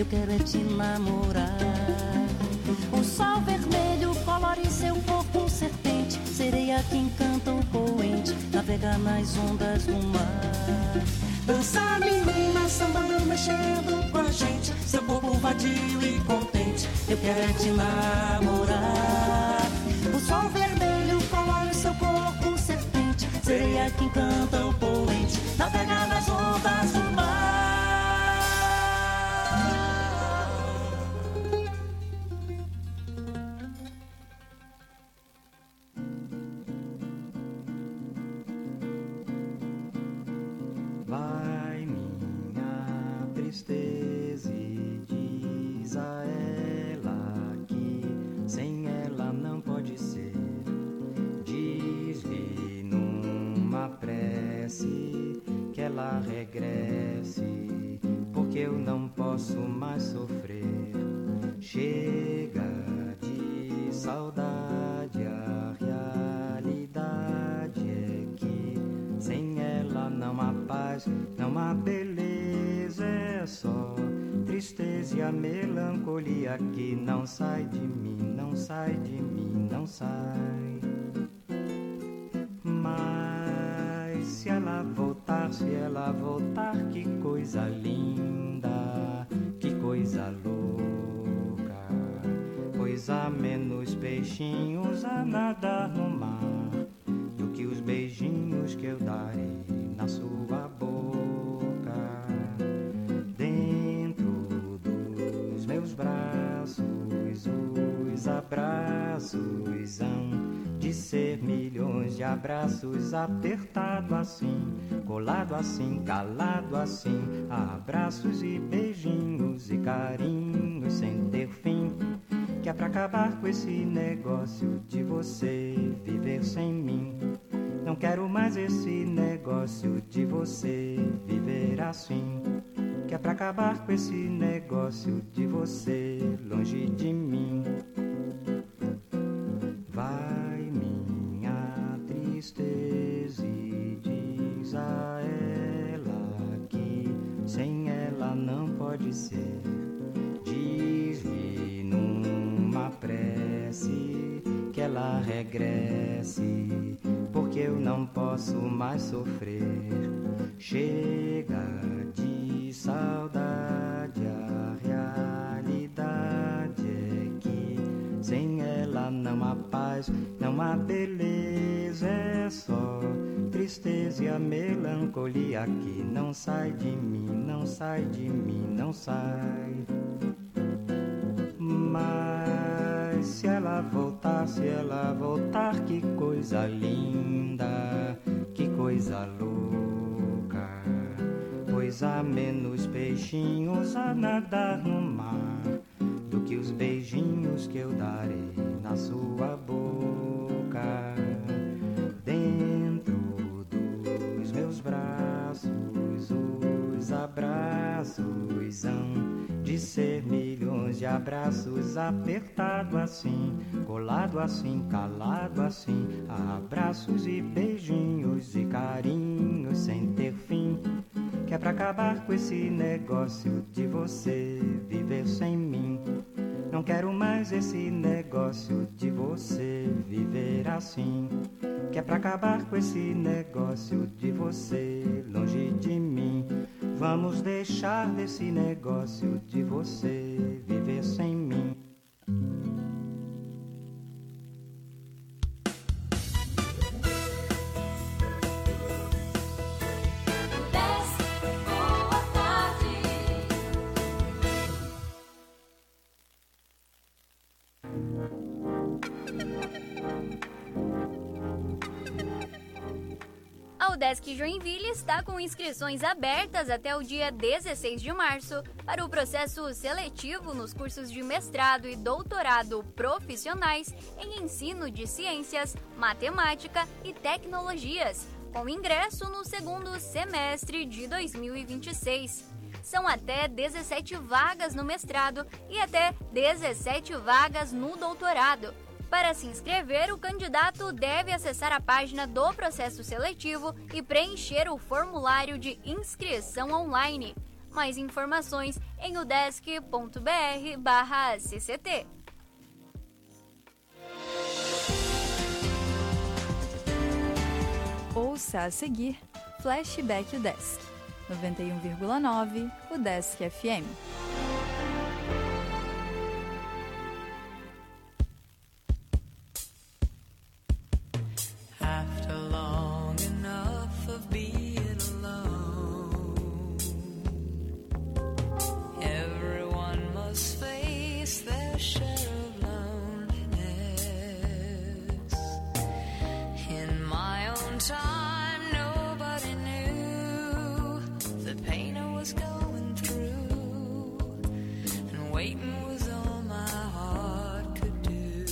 eu quero é te namorar. O sol vermelho colore seu corpo serpente, sereia que encanta o poente, navega nas ondas do mar. Dança menina, sambando, mexendo com a gente, seu corpo vadio e contente, eu quero é te namorar. O sol vermelho colore seu corpo serpente, sereia que encanta o poente, navega nas ondas do mar. Vai minha tristeza e diz a ela que sem ela não pode ser. Diz-lhe numa prece que ela regresse, porque eu não posso mais sofrer. Chega de saudade, a realidade é que sem ela não há paz, não há beleza, é só tristeza e a melancolia que não sai de mim, não sai de mim, não sai. Mas se ela voltar, que coisa linda, que coisa louca, pois há menos peixinhos a nadar no mar do que os beijinhos que eu darei na sua boca. Dentro dos meus braços, os abraços hão de ser milhões de abraços, apertado assim, colado assim, calado assim, abraços e beijinhos e carinhos sem ter fim, que é pra acabar com esse negócio de você viver sem mim. Não quero mais esse negócio de você viver assim, que é pra acabar com esse negócio de você longe de mim. Vai minha tristeza e diz a ela que sem ela não pode ser. Diz-lhe numa prece que ela regresse, porque eu não posso mais sofrer. Chega de saudade, a realidade é que sem ela não há paz, não há beleza, é só tristeza e a melancolia que não sai de mim, não sai de mim, não sai. Mas se ela voltar, que coisa linda, que coisa louca, pois há menos peixinhos a nadar no mar do que os beijinhos que eu darei na sua boca. Dentro dos meus braços, os abraços hão de ser milhões de abraços, apertado assim, colado assim, calado assim, abraços e beijinhos e carinhos sem ter fim, que é pra acabar com esse negócio de você viver sem mim. Não quero mais esse negócio de você viver assim, que é pra acabar com esse negócio de você longe de mim. Vamos deixar desse negócio de você viver sem mim. A UDESC Joinville está com inscrições abertas até o dia 16 de março para o processo seletivo nos cursos de mestrado e doutorado profissionais em ensino de ciências, matemática e tecnologias, com ingresso no segundo semestre de 2026. São até 17 vagas no mestrado e até 17 vagas no doutorado. Para se inscrever, o candidato deve acessar a página do processo seletivo e preencher o formulário de inscrição online. Mais informações em udesc.br/cct. Ouça a seguir Flashback UDESC, 91,9 UDESC FM. After long enough of being alone, everyone must face their share of loneliness. In my own time, nobody knew the pain I was going through, and waiting was all my heart could do.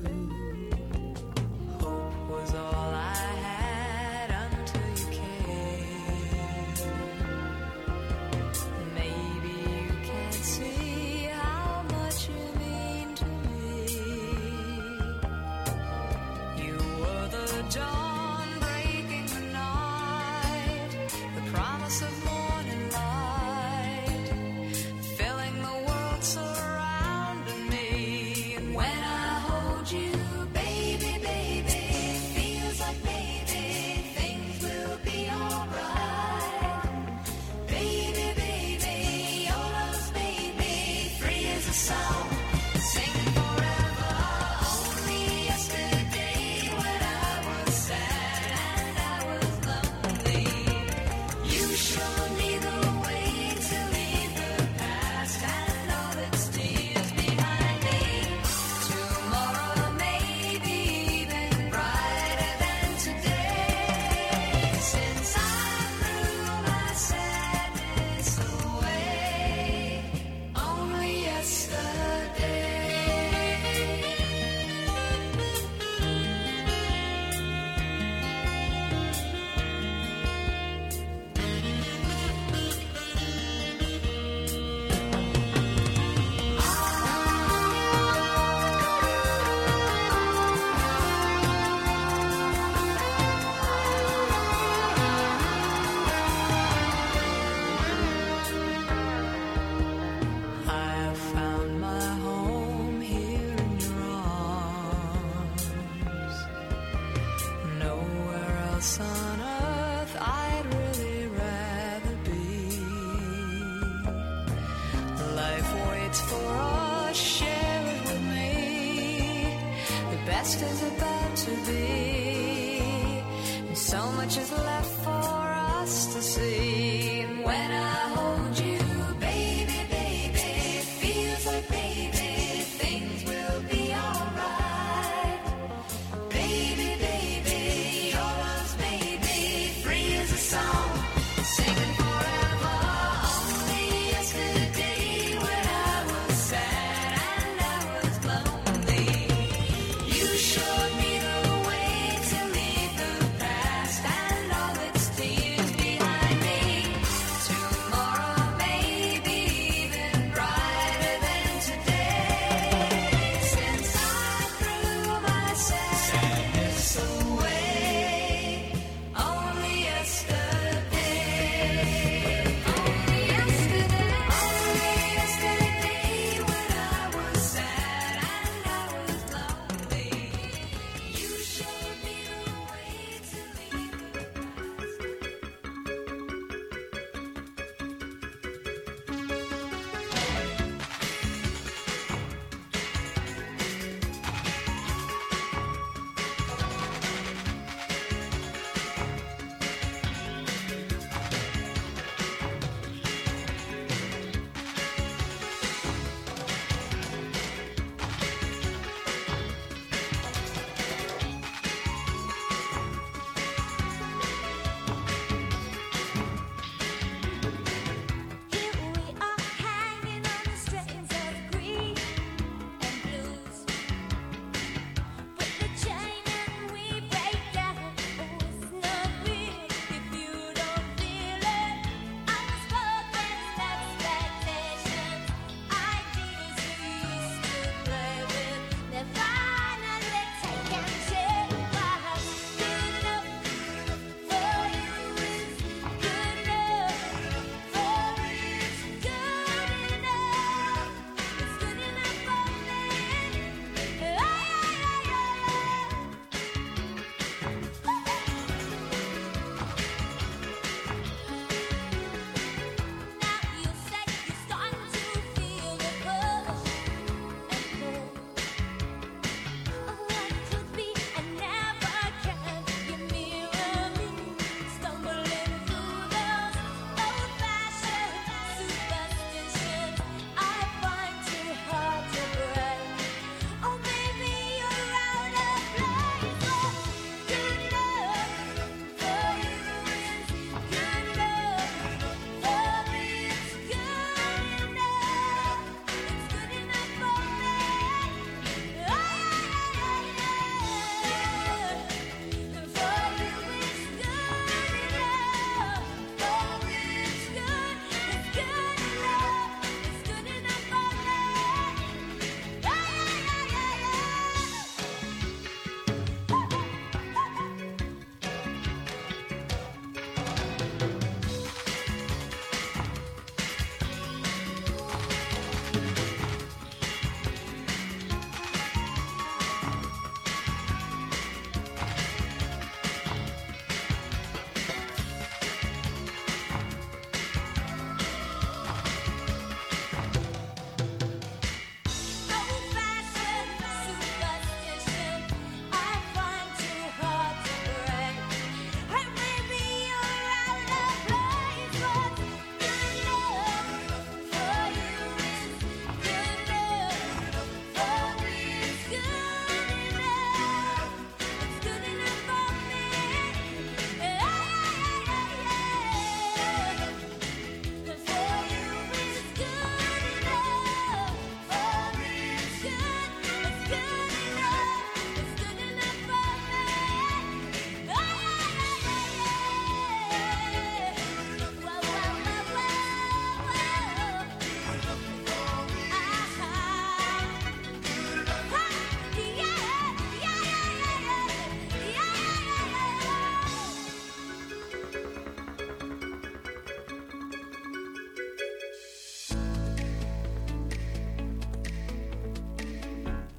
Hope was all I had until you came. Maybe you can't see how much you mean to me. You were the dawn breaking the night, the promise of morning light, filling the world surrounding me. And when I hold you, baby, baby, it feels like maybe things will be alright. Baby, baby, your love's made me free as a song, singing forever. Only yesterday when I was sad and I was lonely, you showed me the way to leave the past and all its tears behind me. Tomorrow may be even brighter than today, since I threw my sadness away. Only yesterday. I have found my home here in your arms. Nowhere else on earth I'd really rather be. Life waits for us, share it with me. The best is about to be, and so much is left for us to see. And when I hold you, baby, baby, it feels like baby, things will be alright. Baby, baby, your love's made me free as a song, singing forever. Only yesterday when I was sad and I was lonely, you showed me the way to leave the past and all its tears behind me.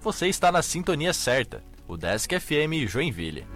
você está na sintonia certa, o Desk FM Joinville.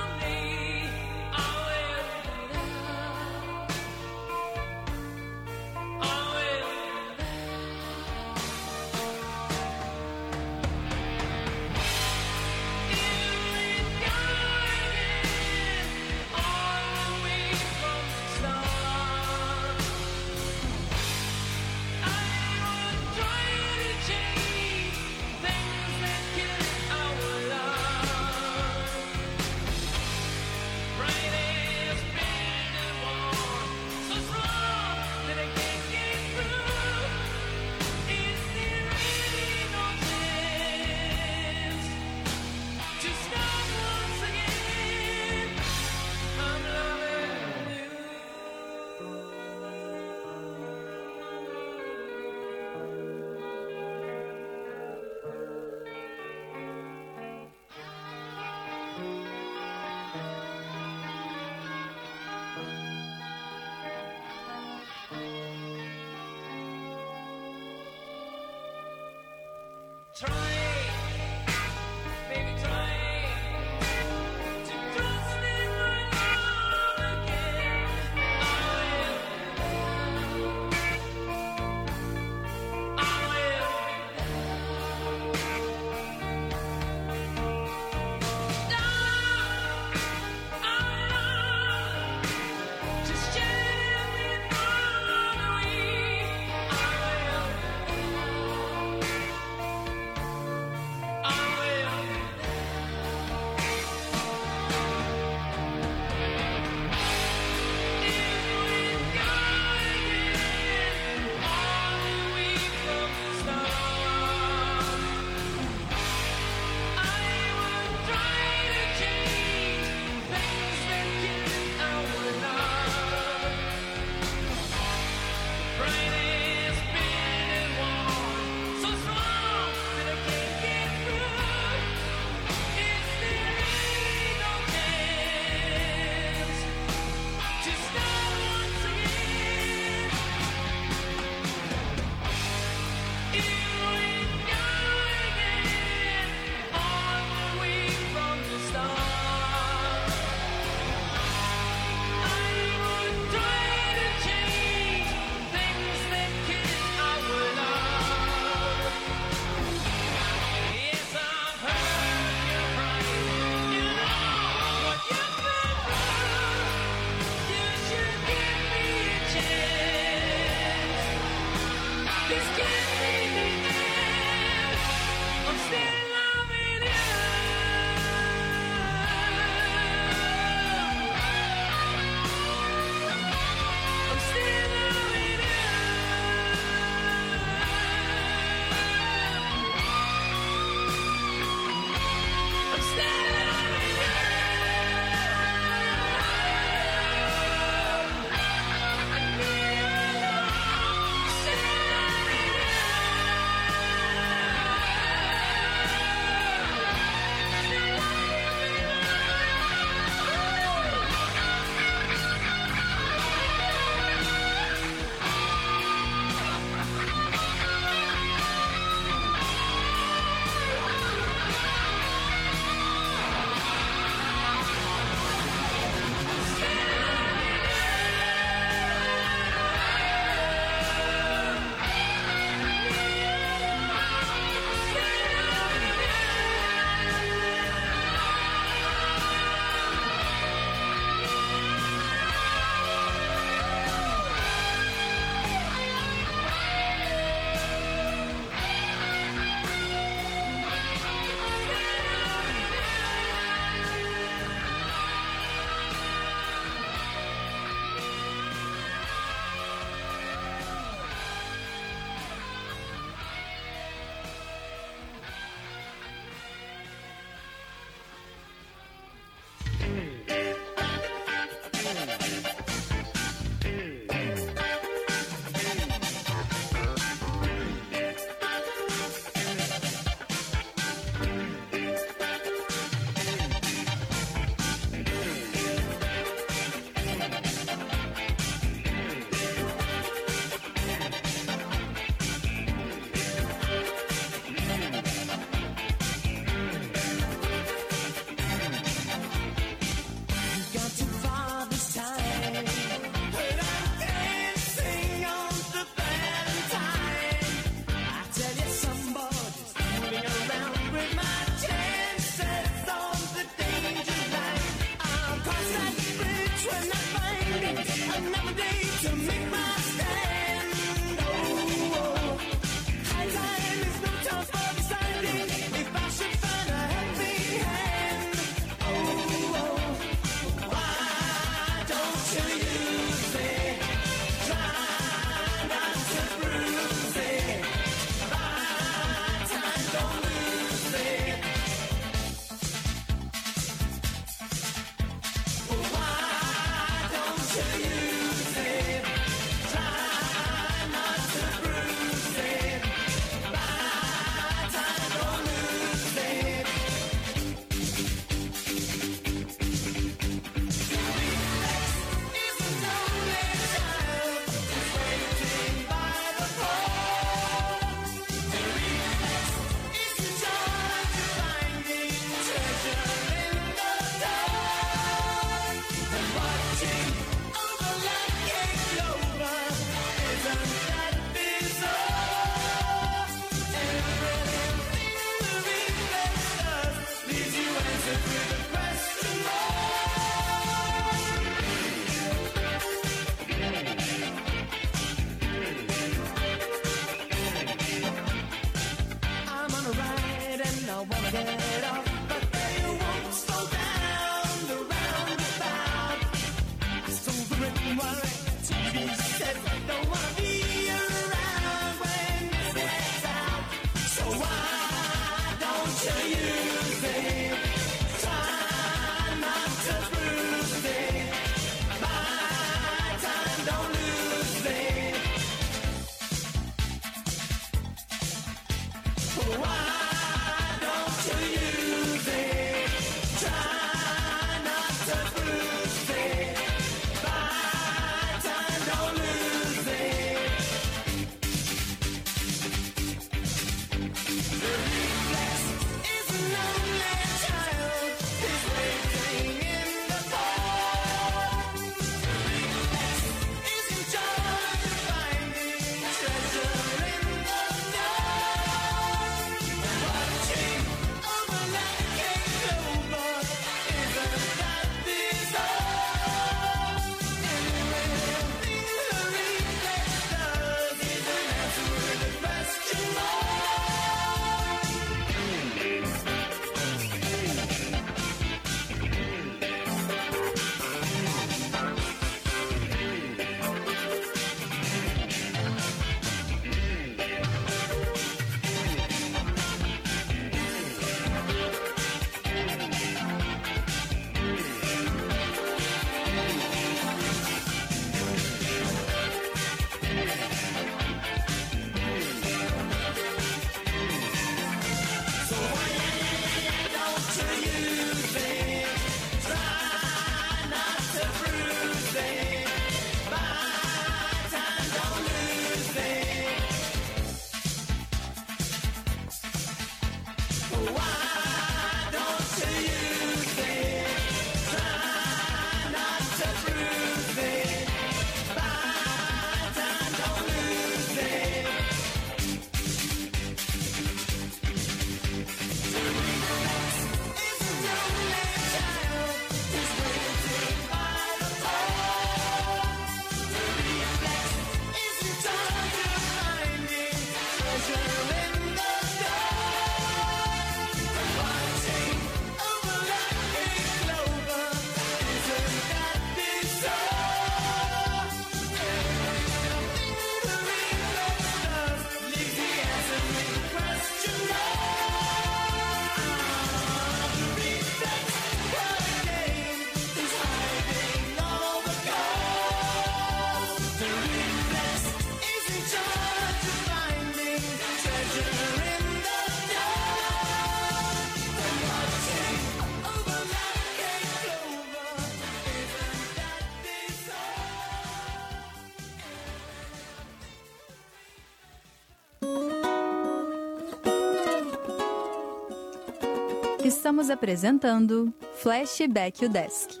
Estamos apresentando Flashback o Desk.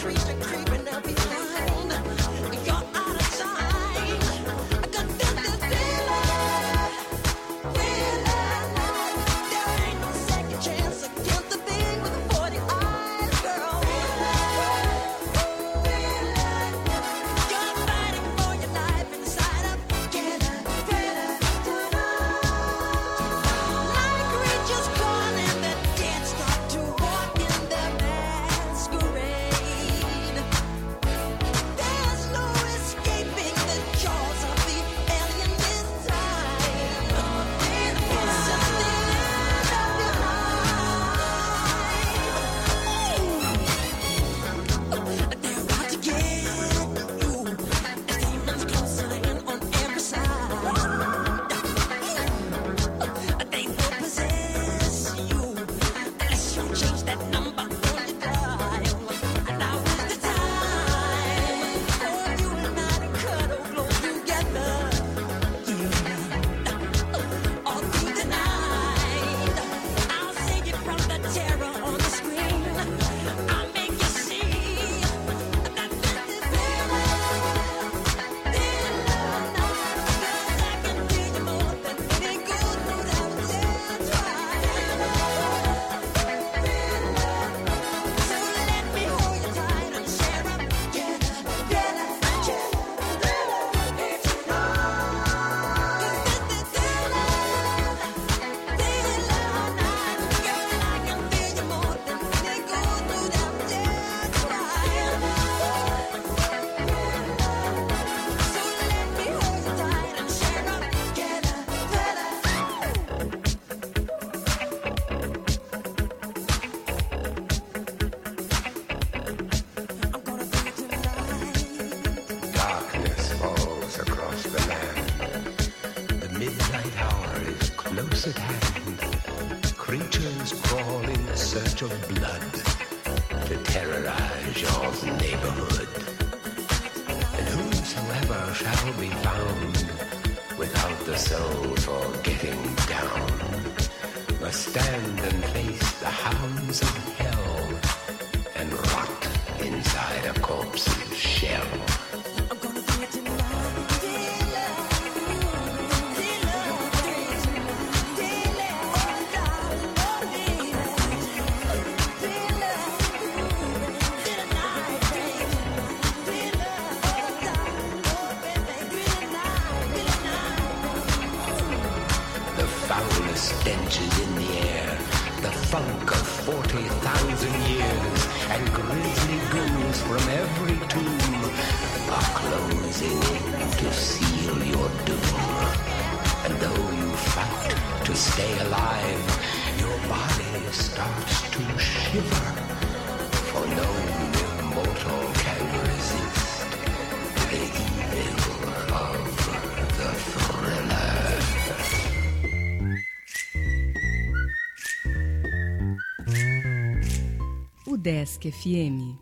Desk FM.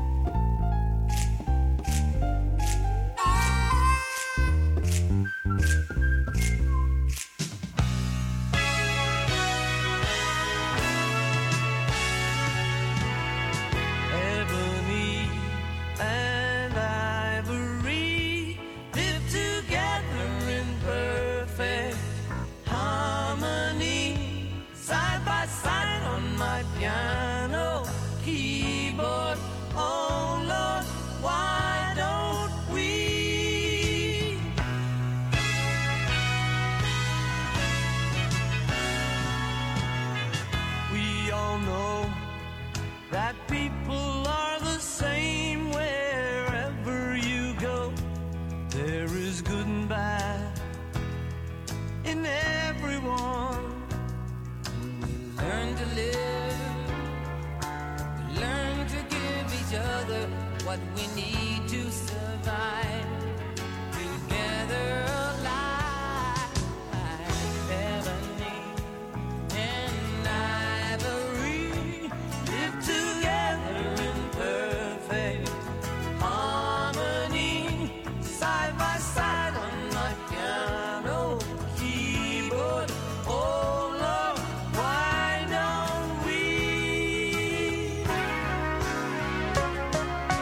What we need to survive together alive. Ebony and ivory live together in perfect harmony, side by side on my piano keyboard. Oh Lord, why don't we?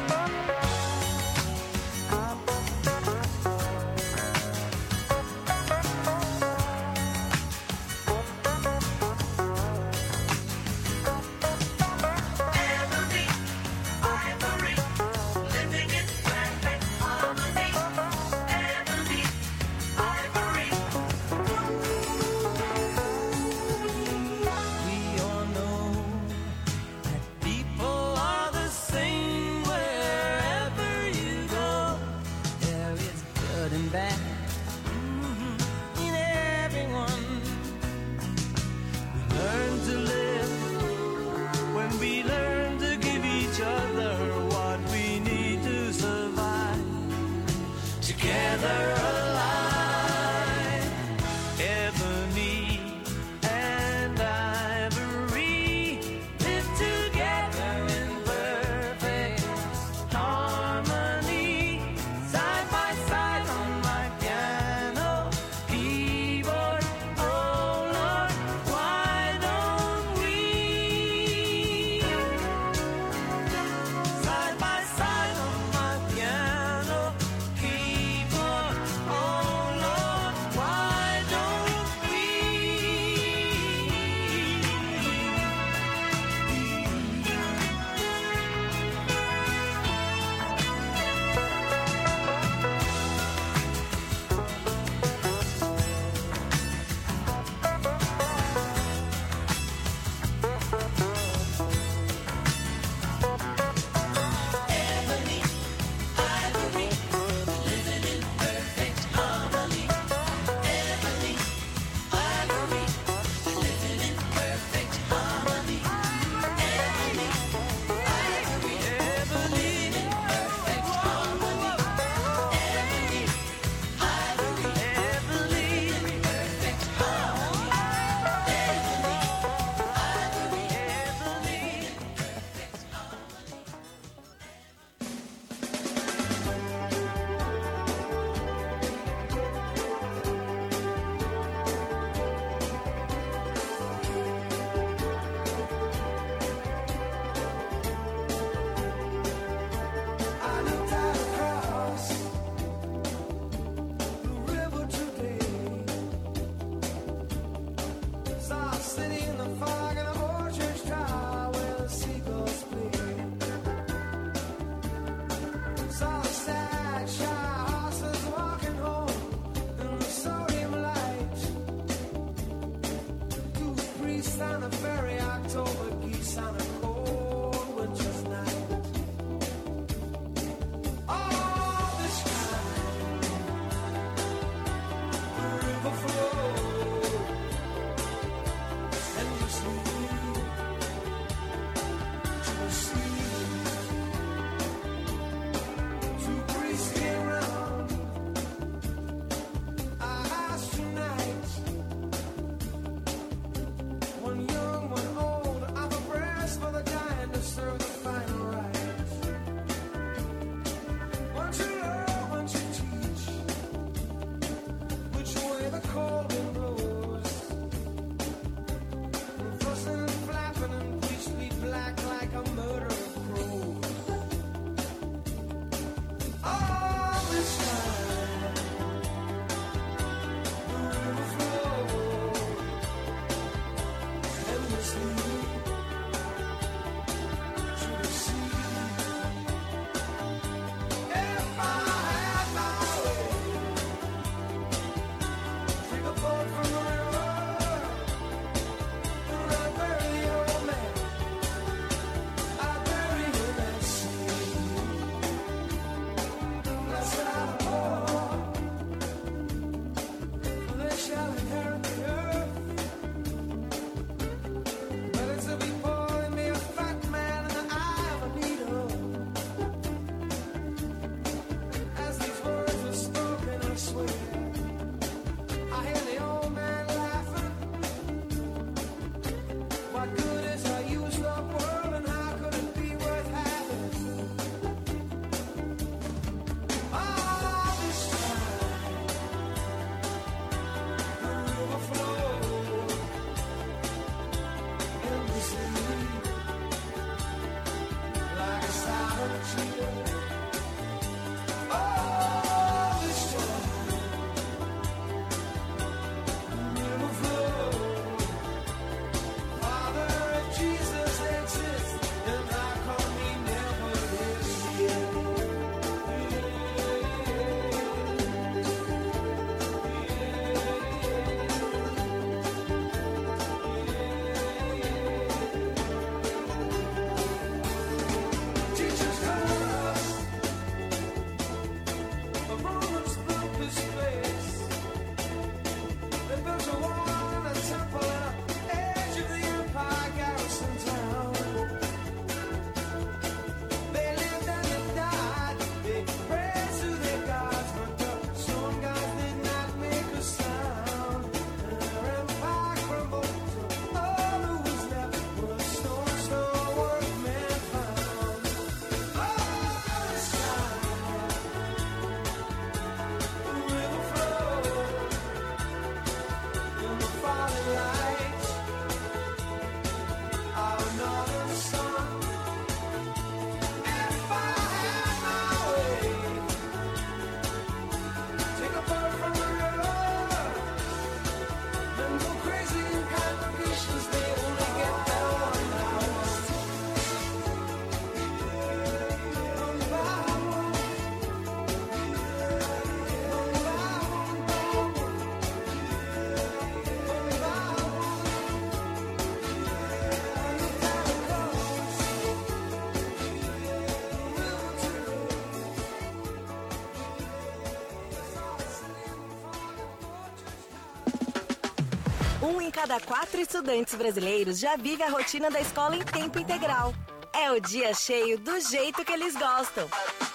cada 4 estudantes brasileiros já vive a rotina da escola em tempo integral. É o dia cheio do jeito que eles gostam.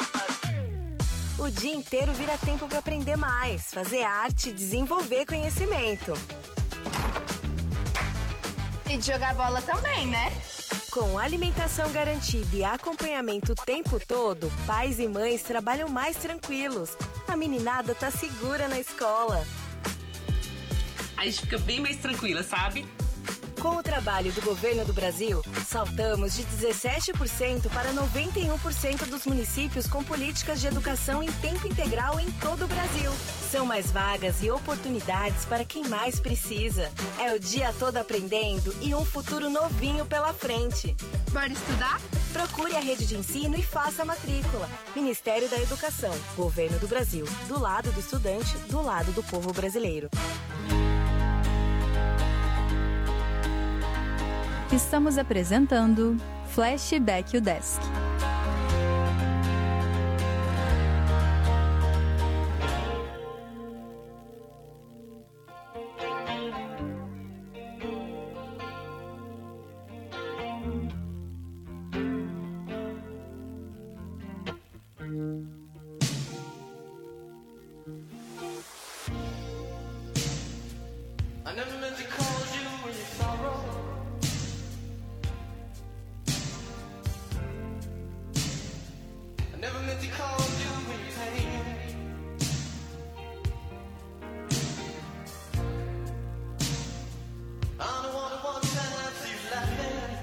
O dia inteiro vira tempo para aprender mais, fazer arte e desenvolver conhecimento. E de jogar bola também, né? Com alimentação garantida e acompanhamento o tempo todo, pais e mães trabalham mais tranquilos. A meninada tá segura na escola. A gente fica bem mais tranquila, sabe? Com o trabalho do governo do Brasil, saltamos de 17% para 91% dos municípios com políticas de educação em tempo integral em todo o Brasil. São mais vagas e oportunidades para quem mais precisa. É o dia todo aprendendo e um futuro novinho pela frente. Bora estudar? Procure a rede de ensino e faça a matrícula. Ministério da Educação, Governo do Brasil. Do lado do estudante, do lado do povo brasileiro. Estamos apresentando Flashback o Desk. I never meant to call you when you sorrow. I never meant to call you when you pain. I'm the one who wants to see you laughing.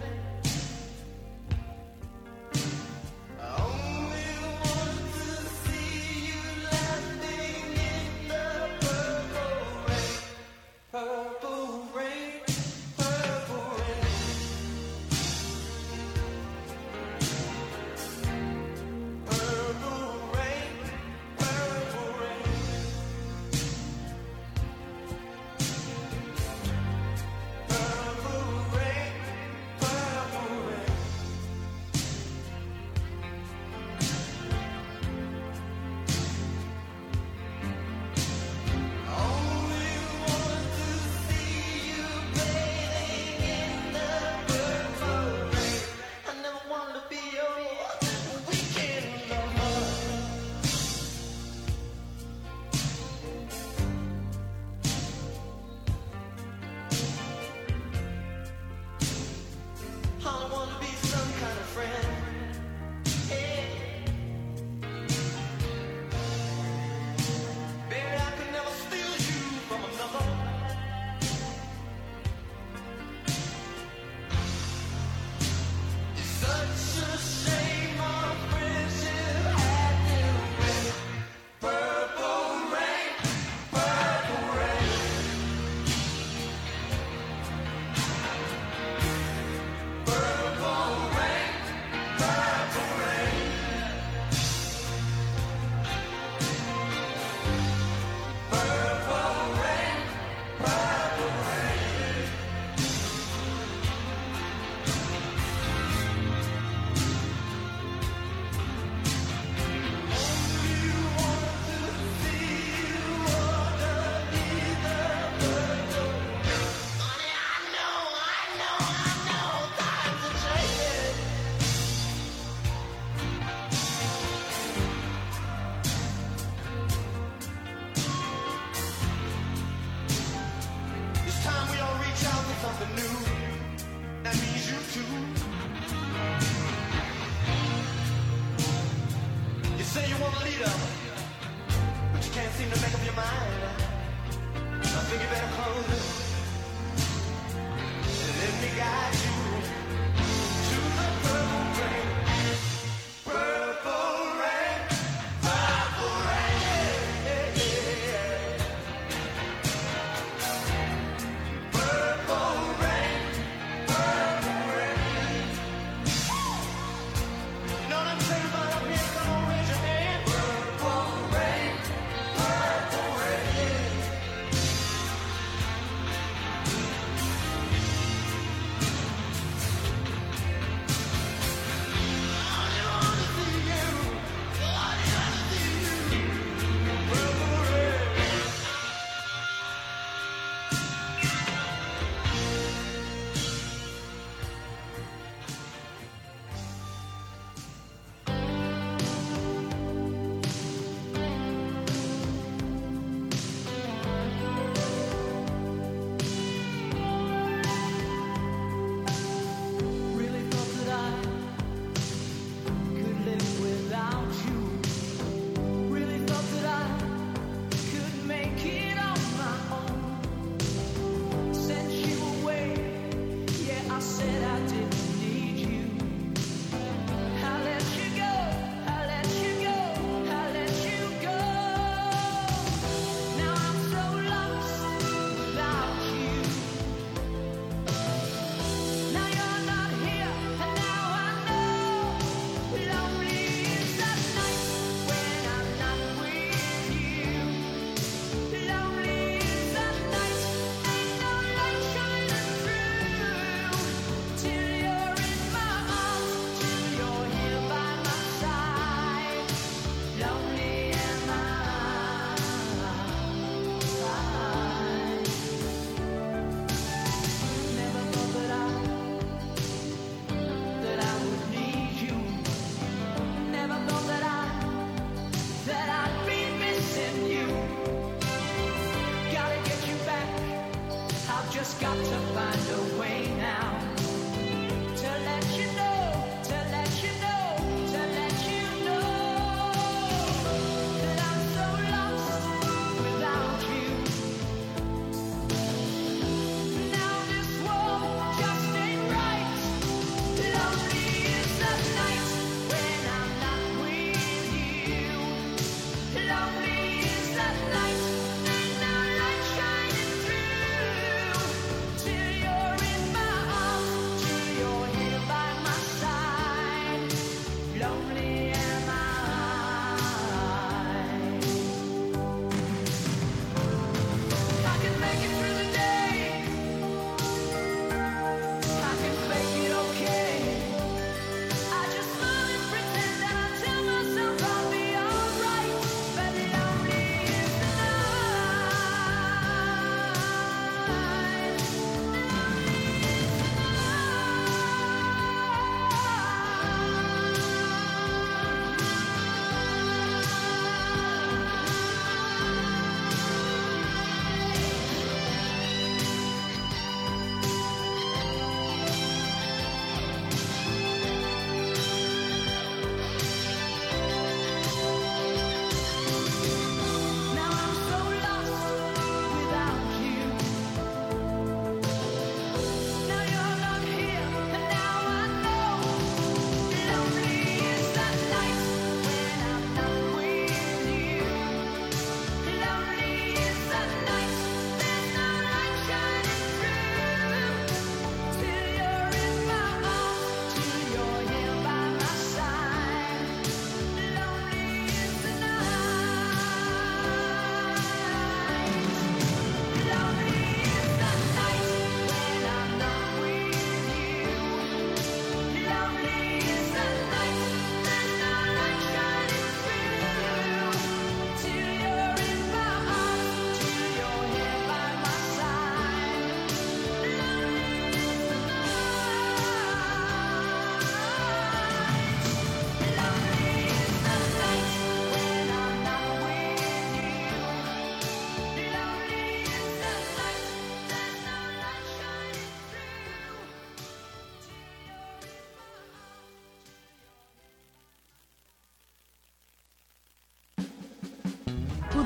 I only want to see you laughing in the purple rain. Purple rain, purple rain. Purple rain, purple rain. Purple rain, purple rain. Only want to see you bathing in the purple rain. I never wanted to be your weekend lover. I want to be some kind of friend. Hey. Baby, I could never steal you from another. It's such a shame our friendship had to end. Purple rain, purple rain. Purple rain, purple rain. Purple rain, purple rain. Only want to see you underneath the purple rain. Honey, I know, times are changing. It's time we all reach out for something new. That means you too. You say you want a leader, but you can't seem to make up your mind. I think you better close it and let me guide you to the purple rain. Purple rain, purple rain. Yeah, yeah, yeah. Purple rain, purple rain. You know what I'm saying about up here? Come on, raise your hand. Purple rain, purple rain.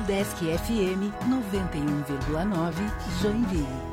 Desk FM 91,9 Joinville.